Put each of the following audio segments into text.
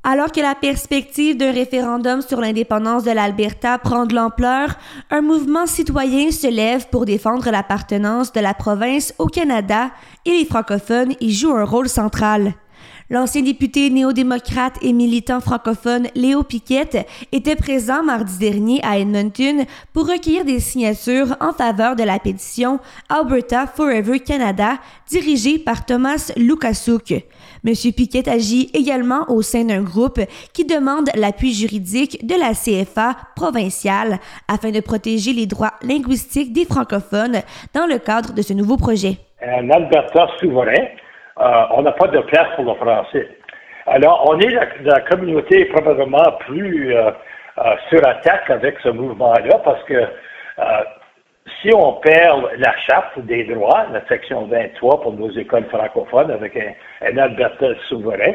Alors que la perspective d'un référendum sur l'indépendance de l'Alberta prend de l'ampleur, un mouvement citoyen se lève pour défendre l'appartenance de la province au Canada et les francophones y jouent un rôle central. L'ancien député néo-démocrate et militant francophone Léo Piquette était présent mardi dernier à Edmonton pour recueillir des signatures en faveur de la pétition Alberta Forever Canada dirigée par Thomas Lukaszuk. M. Piquette agit également au sein d'un groupe qui demande l'appui juridique de la CFA provinciale afin de protéger les droits linguistiques des francophones dans le cadre de ce nouveau projet. Un Alberta souverain, on n'a pas de place pour le français. Alors, on est la communauté probablement plus sur attaque avec ce mouvement-là parce que si on perd la charte des droits, la section 23 pour nos écoles francophones avec un Alberta souverain,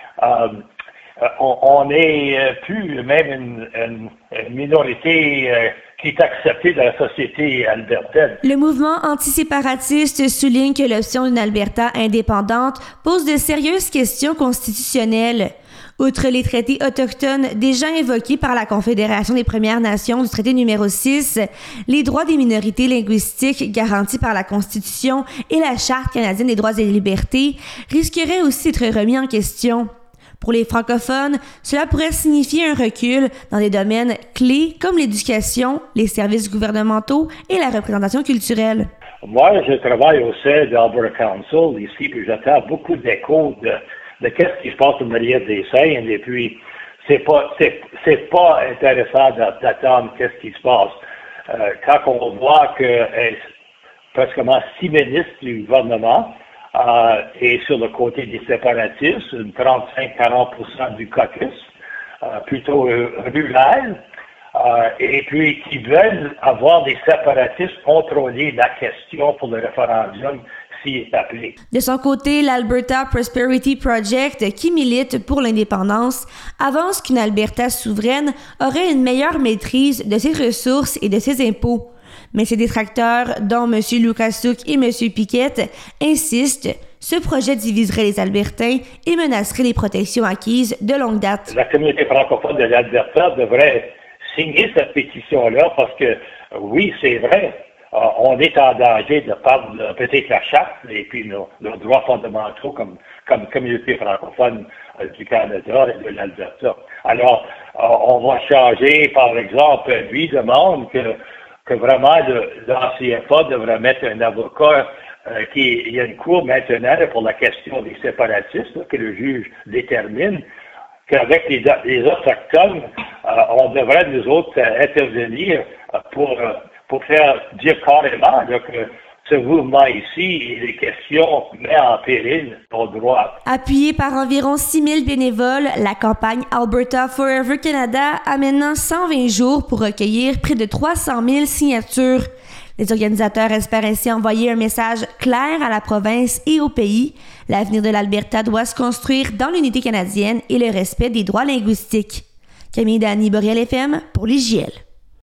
on n'est plus même une minorité qui est acceptée de la société albertaine. Le mouvement antiséparatiste souligne que l'option d'une Alberta indépendante pose de sérieuses questions constitutionnelles. Outre les traités autochtones déjà invoqués par la Confédération des Premières Nations du traité numéro 6, les droits des minorités linguistiques garantis par la Constitution et la Charte canadienne des droits et libertés risqueraient aussi d'être remis en question. Pour les francophones, cela pourrait signifier un recul dans des domaines clés comme l'éducation, les services gouvernementaux et la représentation culturelle. Moi, je travaille au sein de l'Alberta Council ici, puis j'attends beaucoup d'échos de qu'est-ce qui se passe au milieu des scènes, et puis c'est pas intéressant d'attendre qu'est-ce qui se passe. Quand on voit que presque 6 ministres du gouvernement et sur le côté des séparatistes, 35-40% du caucus, plutôt rural, et puis qui veulent avoir des séparatistes contrôler la question pour le référendum s'il est appelé. De son côté, l'Alberta Prosperity Project, qui milite pour l'indépendance, avance qu'une Alberta souveraine aurait une meilleure maîtrise de ses ressources et de ses impôts. Mais ses détracteurs, dont M. Lukaszuk et M. Piquette, insistent. Ce projet diviserait les Albertains et menacerait les protections acquises de longue date. La communauté francophone de l'Alberta devrait signer cette pétition-là parce que, oui, c'est vrai, on est en danger de perdre peut-être la charte et puis nos droits fondamentaux comme communauté francophone du Canada et de l'Alberta. Alors, on va changer, par exemple, lui demande que vraiment la CFA devrait mettre un avocat il y a une cour maintenant pour la question des séparatistes, que le juge détermine, qu'avec les Autochtones, on devrait, nous autres, intervenir pour faire dire carrément que ce mouvement ici, les questions met en péril nos droits. Appuyée par environ 6 000 bénévoles, la campagne Alberta Forever Canada a maintenant 120 jours pour recueillir près de 300 000 signatures. Les organisateurs espèrent ainsi envoyer un message clair à la province et au pays. L'avenir de l'Alberta doit se construire dans l'unité canadienne et le respect des droits linguistiques. Camille Dany, Boréal FM, pour l'IJL.